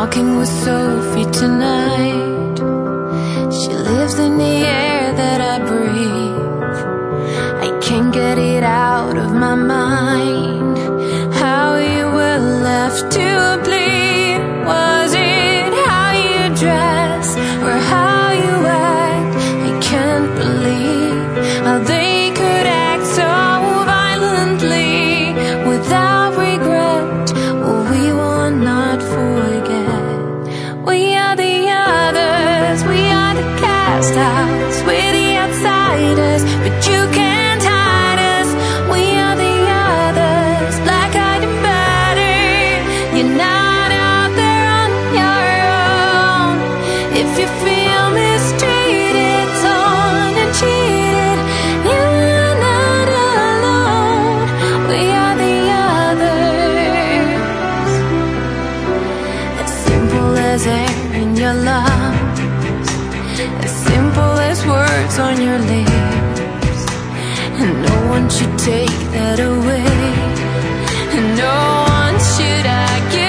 Talking with Sophie tonight. She lives in the air that I breathe. I can't get it out of my mind. How you were left to bleed. Was it how you dress or how you act? I can't believe how they could act so violently without regret. Well, we will not forget. We are the others, we are the cast outs, we're the outsiders, but you can't hide us. We are the others, black-eyed and battered. You're not out there on your own. If you feel mistreated, torn and cheated, you're not alone. We are the others. As simple as air in your lungs, as simple as words on your lips, and no one should take that away, and no one should argue